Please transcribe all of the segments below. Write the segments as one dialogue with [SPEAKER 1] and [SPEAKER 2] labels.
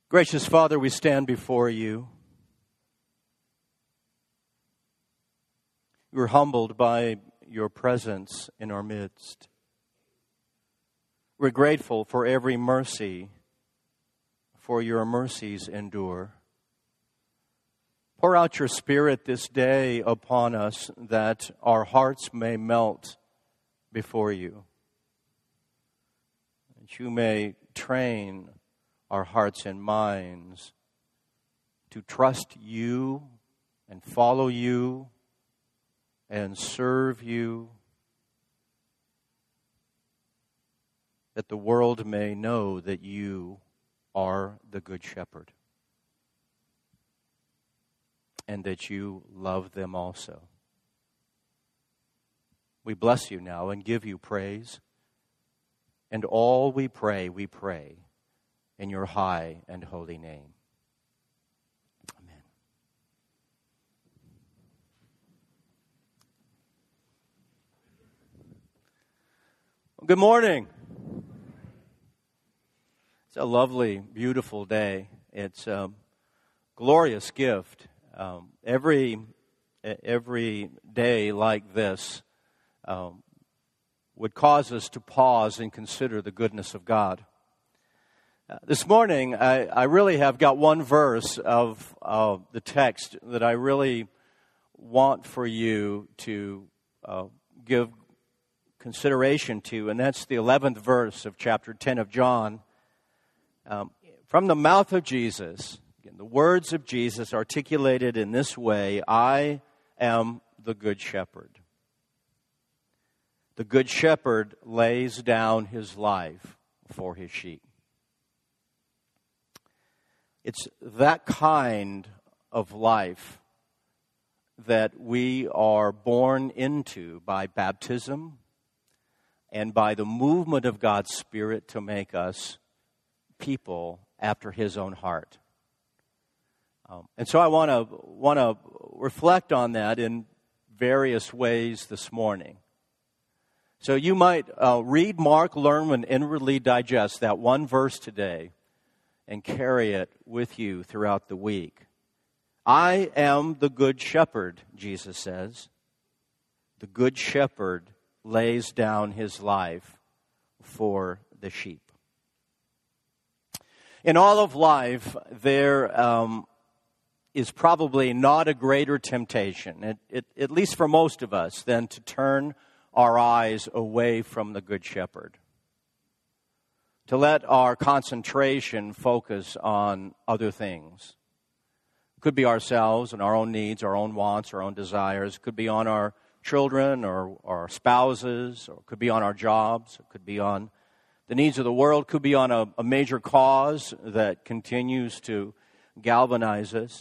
[SPEAKER 1] Gracious Father, we stand before you. We're humbled by your presence in our midst. We're grateful for every mercy, for your mercies endure. Pour out your Spirit this day upon us, that our hearts may melt before you. That you may train our hearts and minds to trust you and follow you and serve you, that the world may know that you are the Good Shepherd and that you love them also. We bless you now and give you praise, and all we pray in your high and holy name. Amen. Well, good morning. It's a lovely, beautiful day. It's a glorious gift. Every day like this would cause us to pause and consider the goodness of God. This morning, I really have got one verse of the text that I really want for you to give consideration to, and that's the 11th verse of chapter 10 of John. From the mouth of Jesus, again, the words of Jesus articulated in this way: I am the Good Shepherd. The Good Shepherd lays down his life for his sheep. It's that kind of life that we are born into by baptism and by the movement of God's Spirit to make us people after His own heart. And so I want to reflect on that in various ways this morning. So you might read, mark, learn, and inwardly digest that one verse today and carry it with you throughout the week. I am the Good Shepherd, Jesus says. The Good Shepherd lays down his life for the sheep. In all of life, there is probably not a greater temptation, at least for most of us, than to turn our eyes away from the Good Shepherd. To let our concentration focus on other things. It could be ourselves and our own needs, our own wants, our own desires. It could be on our children or our spouses, or it could be on our jobs. It could be on the needs of the world. It could be on a major cause that continues to galvanize us.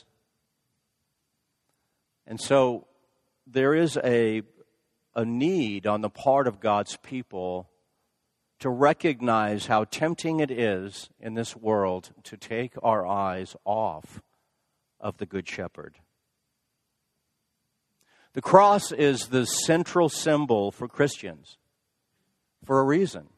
[SPEAKER 1] And so there is a need on the part of God's people to recognize how tempting it is in this world to take our eyes off of the Good Shepherd. The cross is the central symbol for Christians for a reason.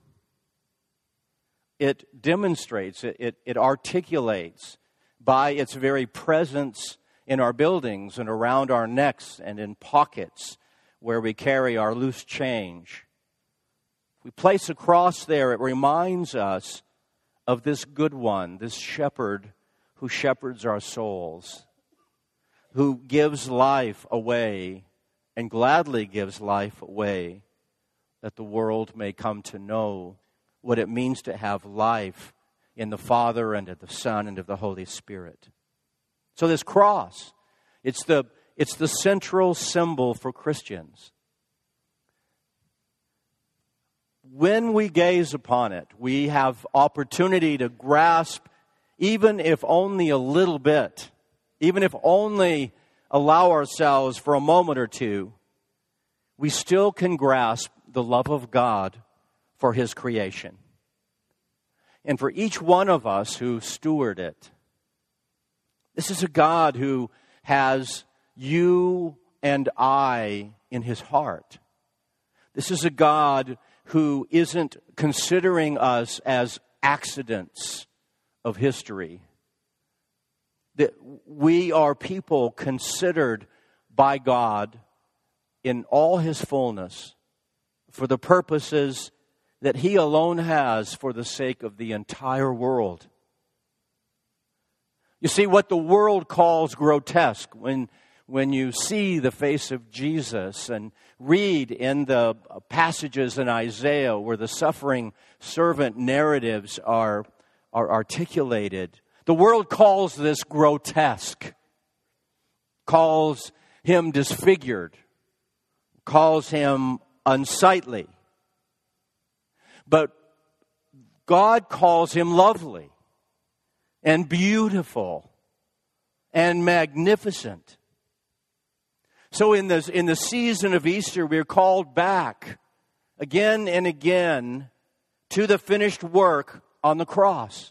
[SPEAKER 1] It demonstrates, it articulates by its very presence in our buildings and around our necks and in pockets where we carry our loose change. We place a cross there, it reminds us of this good one, this shepherd who shepherds our souls, who gives life away and gladly gives life away, that the world may come to know what it means to have life in the Father and of the Son and of the Holy Spirit. So this cross, it's the central symbol for Christians. When we gaze upon it, we have opportunity to grasp, even if only a little bit, even if only allow ourselves for a moment or two, we still can grasp the love of God for His creation. And for each one of us who steward it, this is a God who has you and I in His heart. This is a God who isn't considering us as accidents of history, that we are people considered by God in all His fullness for the purposes that He alone has for the sake of the entire world. You see, what the world calls grotesque, when you see the face of Jesus and read in the passages in Isaiah where the suffering servant narratives are articulated, the world calls this grotesque, calls Him disfigured, calls Him unsightly. But God calls Him lovely and beautiful and magnificent. So in the season of Easter, we're called back again and again to the finished work on the cross.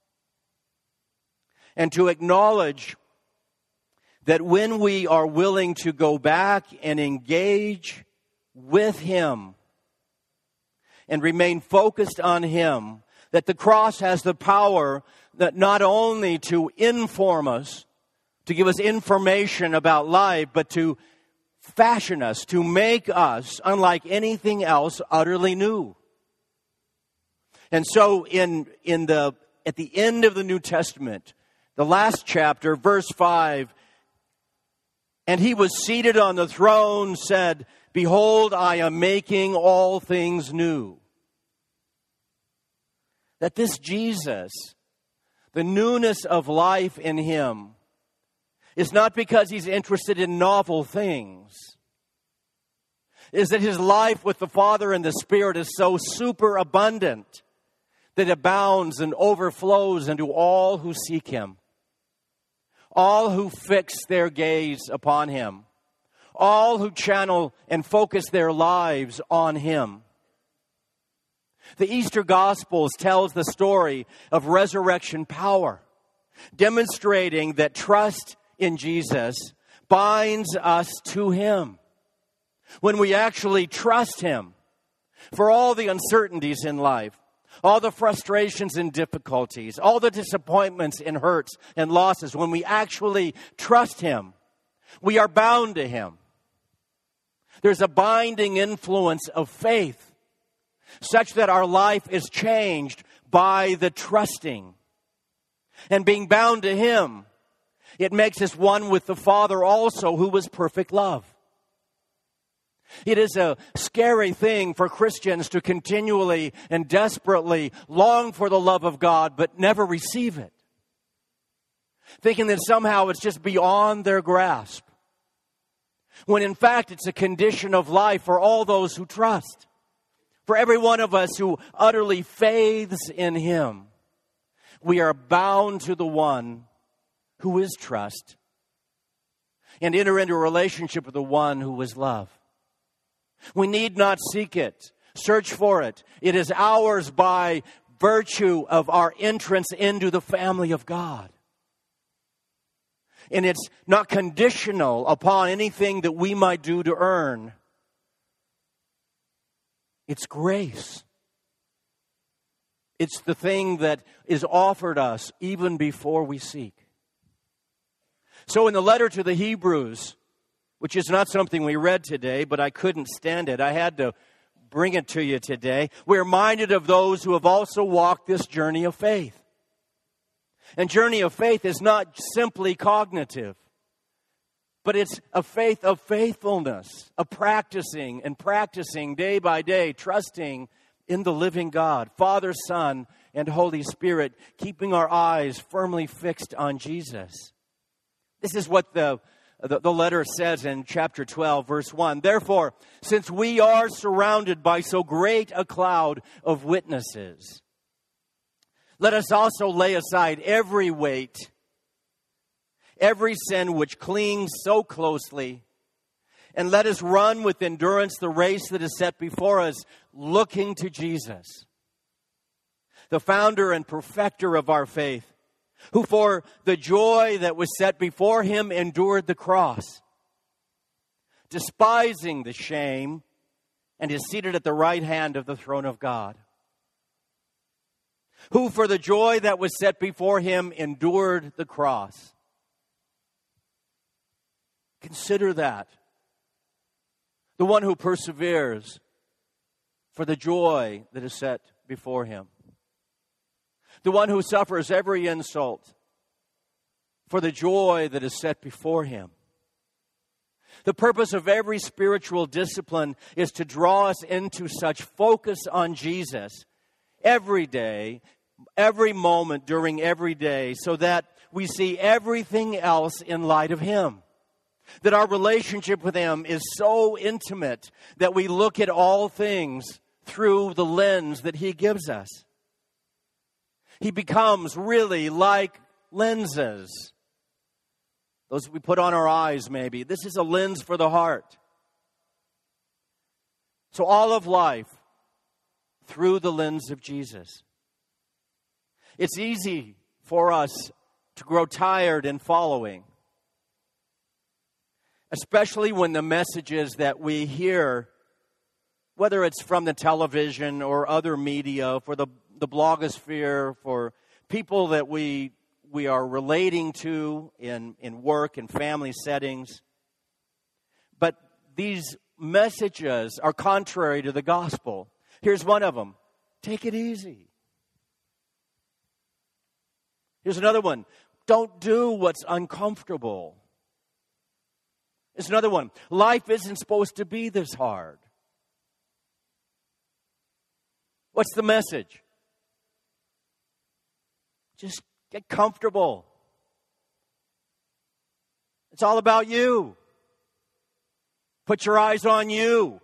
[SPEAKER 1] And to acknowledge that when we are willing to go back and engage with Him and remain focused on Him, that the cross has the power that not only to inform us, to give us information about life, but to fashion us, to make us, unlike anything else, utterly new. And so at the end of the New Testament, the last chapter, verse 5, and He was seated on the throne, said, "Behold, I am making all things new." That this Jesus, the newness of life in Him, is not because He's interested in novel things. Is that His life with the Father and the Spirit is so superabundant that it abounds and overflows into all who seek Him. All who fix their gaze upon Him. All who channel and focus their lives on Him. The Easter Gospels tells the story of resurrection power, demonstrating that trust in Jesus binds us to Him. When we actually trust Him for all the uncertainties in life, all the frustrations and difficulties, all the disappointments and hurts and losses, when we actually trust Him, we are bound to Him. There's a binding influence of faith, such that our life is changed by the trusting. And being bound to Him, it makes us one with the Father also, who was perfect love. It is a scary thing for Christians to continually and desperately long for the love of God, but never receive it. Thinking that somehow it's just beyond their grasp. When in fact it's a condition of life for all those who trust. For every one of us who utterly faiths in Him, we are bound to the one who is trust and enter into a relationship with the one who is love. We need not seek it, search for it. It is ours by virtue of our entrance into the family of God. And it's not conditional upon anything that we might do to earn. It's grace. It's the thing that is offered us even before we seek. So in the letter to the Hebrews, which is not something we read today, but I couldn't stand it. I had to bring it to you today. We're reminded of those who have also walked this journey of faith. And journey of faith is not simply cognitive, but it's a faith of faithfulness, of practicing day by day, trusting in the living God, Father, Son, and Holy Spirit, keeping our eyes firmly fixed on Jesus. This is what the letter says in chapter 12, verse 1. Therefore, since we are surrounded by so great a cloud of witnesses, let us also lay aside every weight, every sin which clings so closely, and let us run with endurance the race that is set before us, looking to Jesus, the founder and perfecter of our faith, who for the joy that was set before Him endured the cross, despising the shame, and is seated at the right hand of the throne of God. Who for the joy that was set before Him endured the cross, Consider that. The one who perseveres for the joy that is set before him. The one who suffers every insult for the joy that is set before him. The purpose of every spiritual discipline is to draw us into such focus on Jesus every day, every moment during every day, so that we see everything else in light of him. That our relationship with him is so intimate that we look at all things through the lens that he gives us. He becomes really like lenses. Those we put on our eyes, maybe. This is a lens for the heart. So all of life through the lens of Jesus. It's easy for us to grow tired in following, especially when the messages that we hear, whether it's from the television or other media, for the blogosphere, for people that we are relating to in work and family settings. But these messages are contrary to the gospel. Here's one of them. Take it easy. Here's another one. Don't do what's uncomfortable. Here's another one. Life isn't supposed to be this hard. What's the message? Just get comfortable. It's all about you. Put your eyes on you.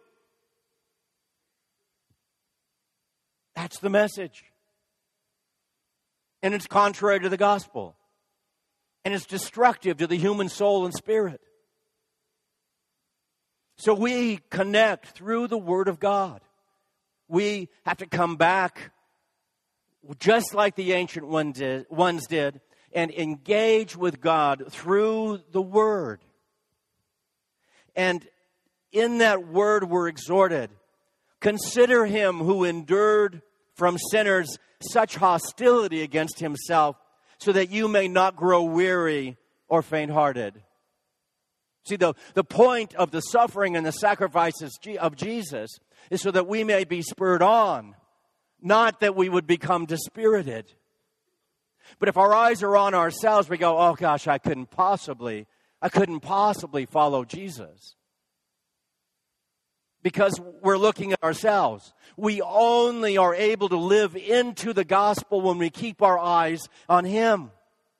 [SPEAKER 1] That's the message. And it's contrary to the gospel. And it's destructive to the human soul and spirit. So we connect through the Word of God. We have to come back just like the ancient ones did and engage with God through the Word. And in that Word we're exhorted, consider him who endured from sinners such hostility against himself, so that you may not grow weary or faint-hearted. See, the point of the suffering and the sacrifices of Jesus is so that we may be spurred on, not that we would become dispirited. But if our eyes are on ourselves, we go, oh gosh, I couldn't possibly follow Jesus. Because we're looking at ourselves. We only are able to live into the gospel when we keep our eyes on him.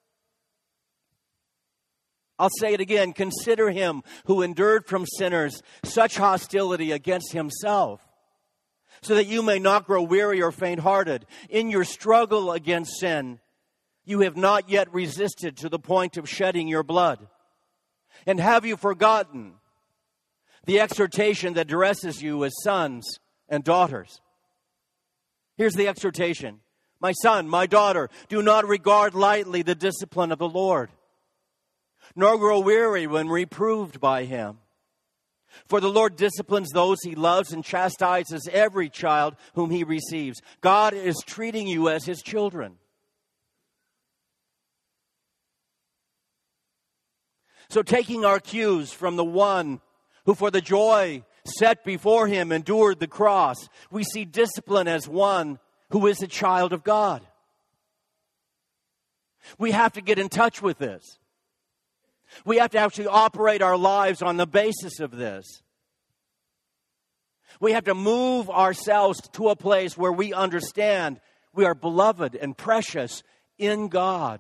[SPEAKER 1] I'll say it again. Consider him who endured from sinners such hostility against himself, so that you may not grow weary or faint-hearted. In your struggle against sin, you have not yet resisted to the point of shedding your blood. And have you forgotten the exhortation that addresses you as sons and daughters? Here's the exhortation. My son, my daughter, do not regard lightly the discipline of the Lord, nor grow weary when reproved by him. For the Lord disciplines those he loves and chastises every child whom he receives. God is treating you as his children. So taking our cues from the one who for the joy set before him endured the cross, we see discipline as one who is a child of God. We have to get in touch with this. We have to actually operate our lives on the basis of this. We have to move ourselves to a place where we understand we are beloved and precious in God.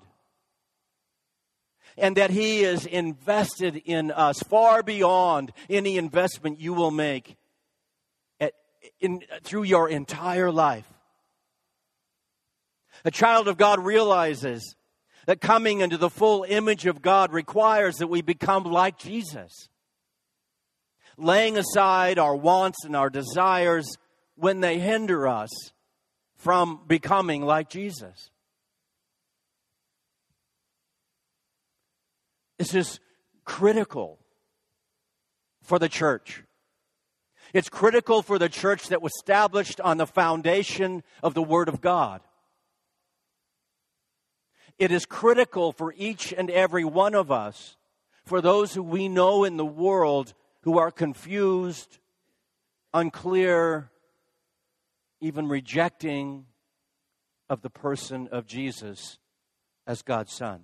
[SPEAKER 1] And that he is invested in us far beyond any investment you will make through your entire life. A child of God realizes that coming into the full image of God requires that we become like Jesus, laying aside our wants and our desires when they hinder us from becoming like Jesus. This is critical for the church. It's critical for the church that was established on the foundation of the Word of God. It is critical for each and every one of us for those who we know in the world who are confused, unclear, even rejecting of the person of Jesus as God's Son.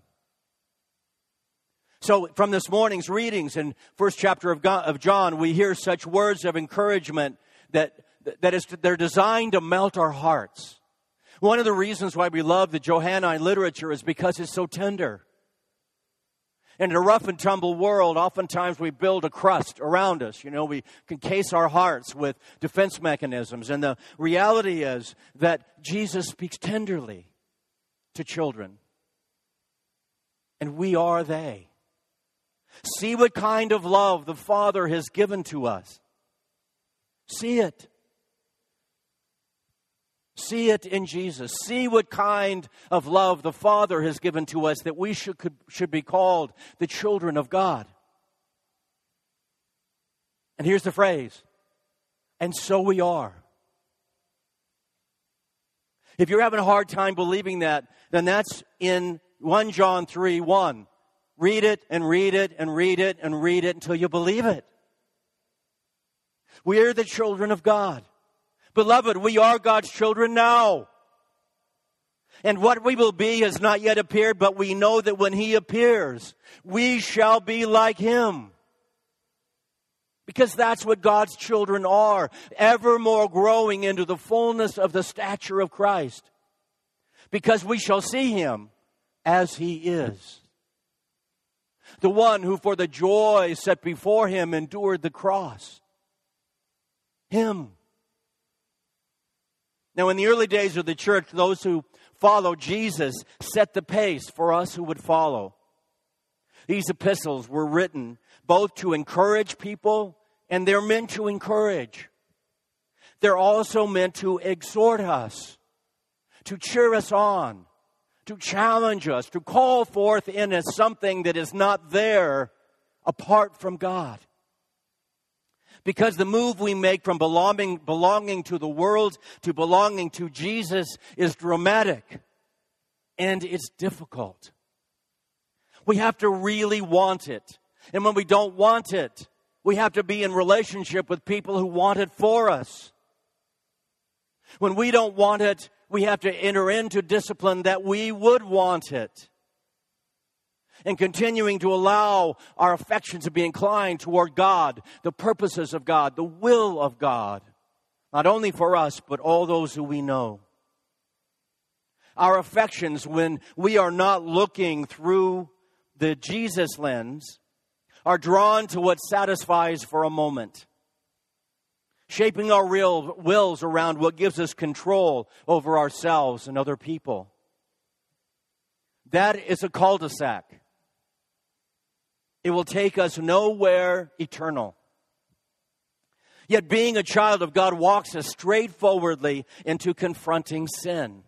[SPEAKER 1] So from this morning's readings in first chapter of John, we hear such words of encouragement they're designed to melt our hearts. One of the reasons why we love the Johannine literature is because it's so tender. In a rough and tumble world, oftentimes we build a crust around us. We can case our hearts with defense mechanisms. And the reality is that Jesus speaks tenderly to children. And we are they. See what kind of love the Father has given to us. See it. See it in Jesus. See what kind of love the Father has given to us that we should be called the children of God. And here's the phrase, and so we are. If you're having a hard time believing that, then that's in 1 John 3:1. Read it and read it and read it and read it until you believe it. We are the children of God. Beloved, we are God's children now. And what we will be has not yet appeared, but we know that when He appears, we shall be like Him. Because that's what God's children are, ever more growing into the fullness of the stature of Christ. Because we shall see Him as He is. The one who for the joy set before Him endured the cross. Him. Now, in the early days of the church, those who followed Jesus set the pace for us who would follow. These epistles were written both to encourage people, and they're meant to encourage. They're also meant to exhort us, to cheer us on, to challenge us, to call forth in us something that is not there apart from God. Because the move we make from belonging to the world to belonging to Jesus is dramatic and it's difficult. We have to really want it. And when we don't want it, we have to be in relationship with people who want it for us. When we don't want it, we have to enter into discipline that we would want it. And continuing to allow our affections to be inclined toward God, the purposes of God, the will of God, not only for us, but all those who we know. Our affections, when we are not looking through the Jesus lens, are drawn to what satisfies for a moment, shaping our real wills around what gives us control over ourselves and other people. That is a cul-de-sac. It will take us nowhere eternal. Yet being a child of God walks us straightforwardly into confronting sin.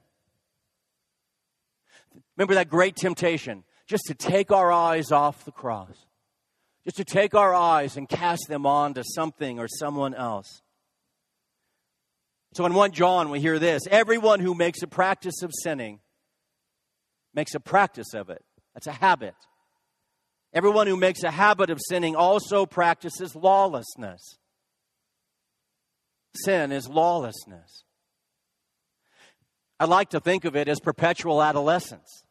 [SPEAKER 1] Remember that great temptation, just to take our eyes off the cross. Just to take our eyes and cast them on to something or someone else. So in 1 John we hear this, everyone who makes a practice of sinning makes a practice of it. That's a habit. Everyone who makes a habit of sinning also practices lawlessness. Sin is lawlessness. I like to think of it as perpetual adolescence.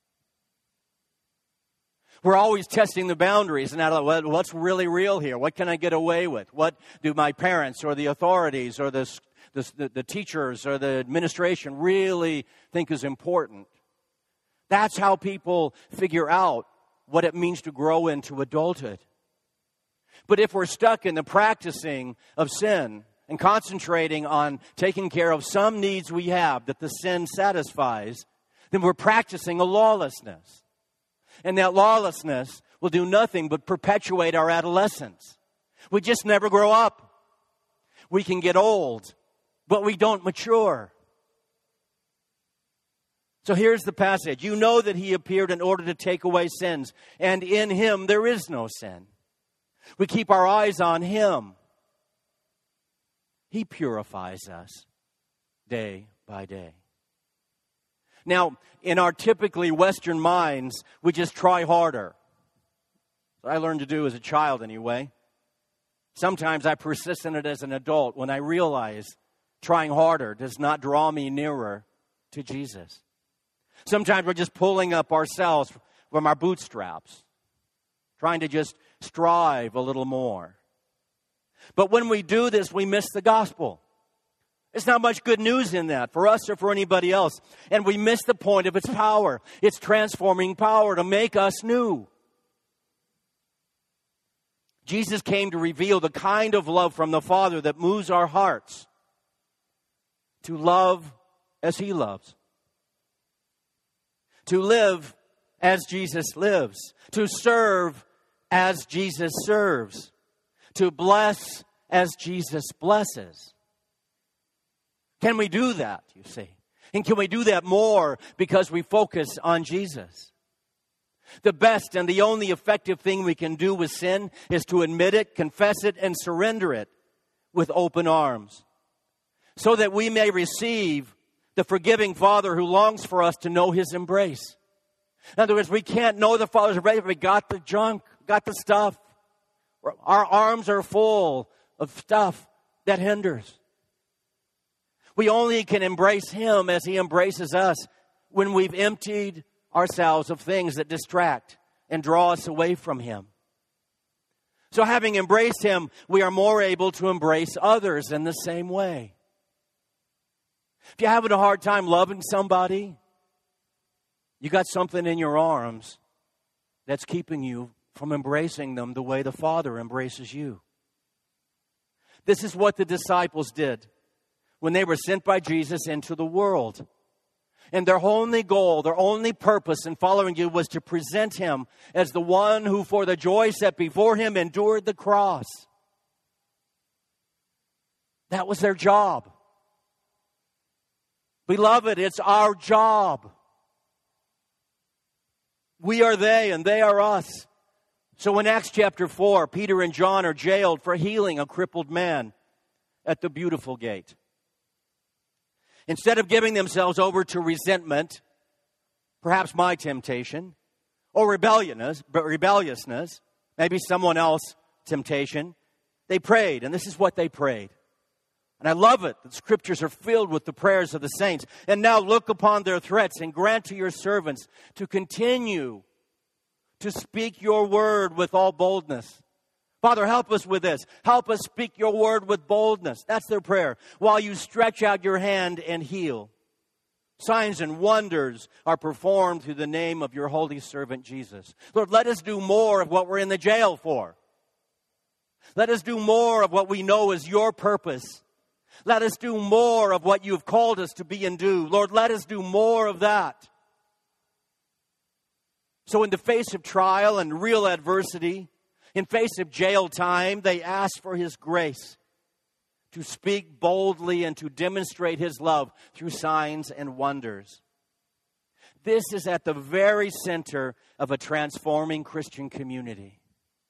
[SPEAKER 1] We're always testing the boundaries and what's really real here? What can I get away with? What do my parents or the authorities or the teachers or the administration really think is important? That's how people figure out what it means to grow into adulthood. But if we're stuck in the practicing of sin and concentrating on taking care of some needs we have that the sin satisfies, then we're practicing a lawlessness. And that lawlessness will do nothing but perpetuate our adolescence. We just never grow up. We can get old, but we don't mature. So here's the passage. You know that He appeared in order to take away sins, and in Him there is no sin. We keep our eyes on Him. He purifies us day by day. Now, in our typically Western minds, we just try harder. I learned to do as a child anyway. Sometimes I persist in it as an adult when I realize trying harder does not draw me nearer to Jesus. Sometimes we're just pulling up ourselves from our bootstraps, trying to just strive a little more. But when we do this, we miss the gospel. There's not much good news in that for us or for anybody else. And we miss the point of its power, its transforming power to make us new. Jesus came to reveal the kind of love from the Father that moves our hearts to love as He loves, to live as Jesus lives, to serve as Jesus serves, to bless as Jesus blesses. Can we do that, you see? And can we do that more because we focus on Jesus? The best and the only effective thing we can do with sin is to admit it, confess it, and surrender it with open arms, so that we may receive the forgiving Father who longs for us to know His embrace. In other words, we can't know the Father's embrace if we got the junk, got the stuff. Our arms are full of stuff that hinders. We only can embrace Him as He embraces us when we've emptied ourselves of things that distract and draw us away from Him. So having embraced Him, we are more able to embrace others in the same way. If you're having a hard time loving somebody, you got something in your arms that's keeping you from embracing them the way the Father embraces you. This is what the disciples did when they were sent by Jesus into the world. And their only goal, their only purpose in following you was to present Him as the one who for the joy set before Him endured the cross. That was their job. Beloved, it's our job. We are they and they are us. So in Acts chapter 4, Peter and John are jailed for healing a crippled man at the Beautiful Gate. Instead of giving themselves over to resentment, perhaps my temptation, or rebelliousness, maybe someone else's temptation, they prayed, and this is what they prayed. And I love it. The scriptures are filled with the prayers of the saints. And now look upon their threats and grant to your servants to continue to speak your word with all boldness. Father, help us with this. Help us speak your word with boldness. That's their prayer. While you stretch out your hand and heal. Signs and wonders are performed through the name of your holy servant Jesus. Lord, let us do more of what we're in the jail for. Let us do more of what we know is your purpose. Let us do more of what you've called us to be and do. Lord, let us do more of that. So in the face of trial and real adversity, in face of jail time, they ask for His grace to speak boldly and to demonstrate His love through signs and wonders. This is at the very center of a transforming Christian community.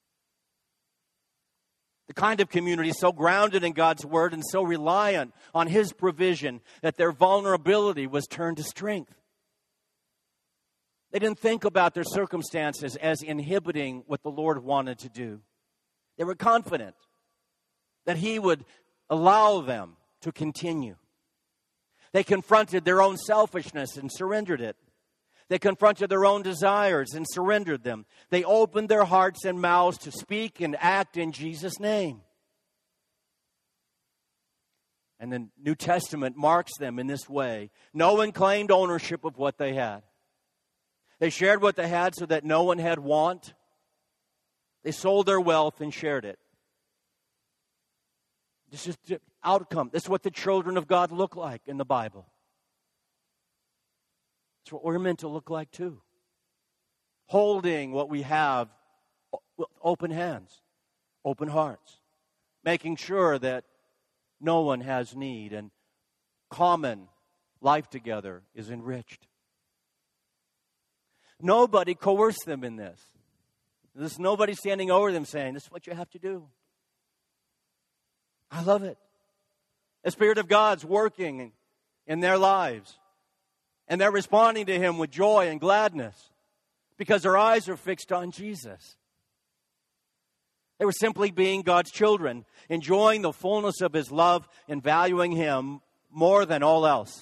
[SPEAKER 1] The kind of community so grounded in God's Word and so reliant on His provision that their vulnerability was turned to strength. They didn't think about their circumstances as inhibiting what the Lord wanted to do. They were confident that He would allow them to continue. They confronted their own selfishness and surrendered it. They confronted their own desires and surrendered them. They opened their hearts and mouths to speak and act in Jesus' name. And the New Testament marks them in this way. No one claimed ownership of what they had. They shared what they had so that no one had want. They sold their wealth and shared it. This is the outcome. This is what the children of God look like in the Bible. It's what we're meant to look like too. Holding what we have with open hands, open hearts. Making sure that no one has need and common life together is enriched. Nobody coerced them in this. There's nobody standing over them saying, this is what you have to do. I love it. The Spirit of God's working in their lives. And they're responding to Him with joy and gladness because their eyes are fixed on Jesus. They were simply being God's children, enjoying the fullness of His love and valuing Him more than all else.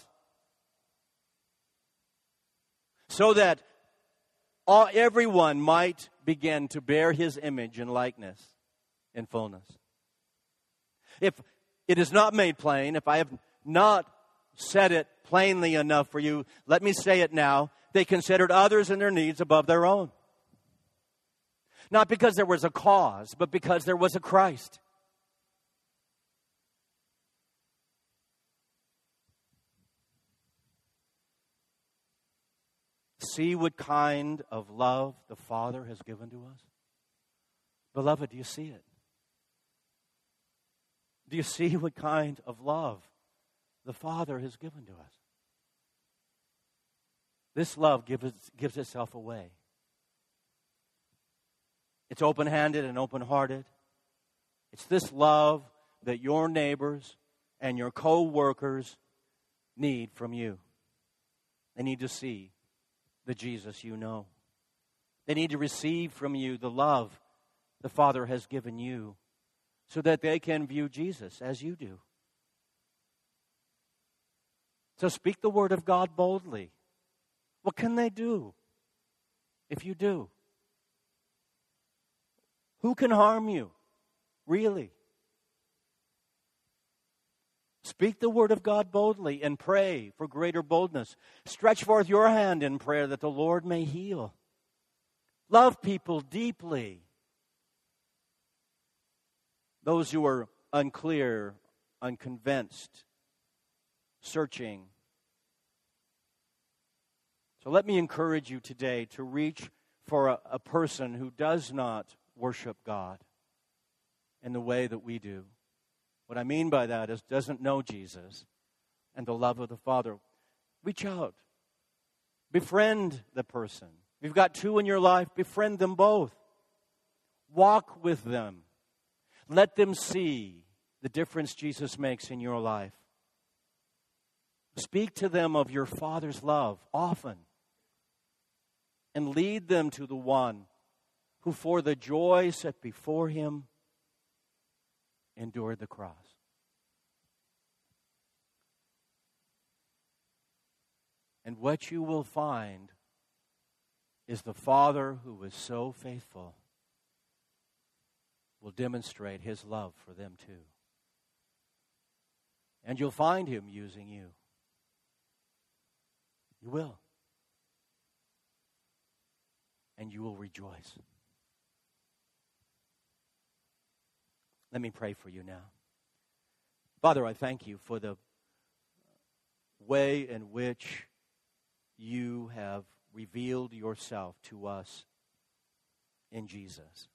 [SPEAKER 1] So that everyone might begin to bear His image and likeness in fullness. If it is not made plain, if I have not said it plainly enough for you, let me say it now. They considered others and their needs above their own. Not because there was a cause, but because there was a Christ. See what kind of love the Father has given to us? Beloved, do you see it? Do you see what kind of love the Father has given to us? This love gives itself away. It's open-handed and open-hearted. It's this love that your neighbors and your co-workers need from you. They need to see the Jesus you know. They need to receive from you the love the Father has given you so that they can view Jesus as you do. So speak the word of God boldly. What can they do if you do? Who can harm you, really? Speak the word of God boldly and pray for greater boldness. Stretch forth your hand in prayer that the Lord may heal. Love people deeply. Those who are unclear, unconvinced, searching. So let me encourage you today to reach for a person who does not worship God in the way that we do. What I mean by that is doesn't know Jesus and the love of the Father. Reach out. Befriend the person. If you've got two in your life, befriend them both. Walk with them. Let them see the difference Jesus makes in your life. Speak to them of your Father's love often. And lead them to the one who for the joy set before Him endured the cross. And what you will find is the Father who is so faithful will demonstrate His love for them too. And you'll find Him using you. You will. And you will rejoice. Let me pray for you now. Father, I thank you for the way in which you have revealed yourself to us in Jesus.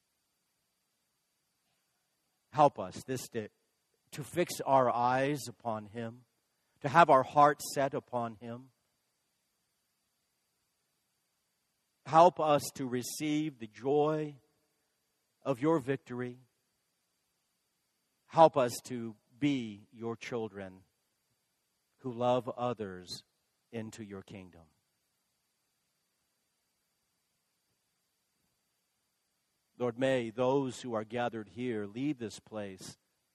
[SPEAKER 1] Help us this day to fix our eyes upon Him, to have our hearts set upon Him. Help us to receive the joy of your victory. Help us to be your children who love others into your kingdom. Lord, may those who are gathered here leave this place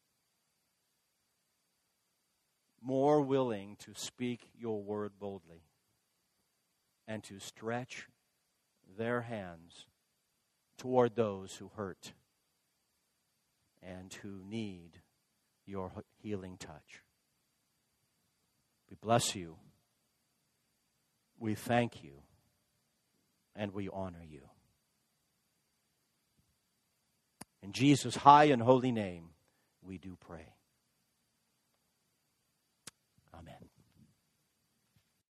[SPEAKER 1] more willing to speak your word boldly and to stretch their hands toward those who hurt and who need your healing touch. We bless you. We thank you. And we honor you. In Jesus' high and holy name, we do pray.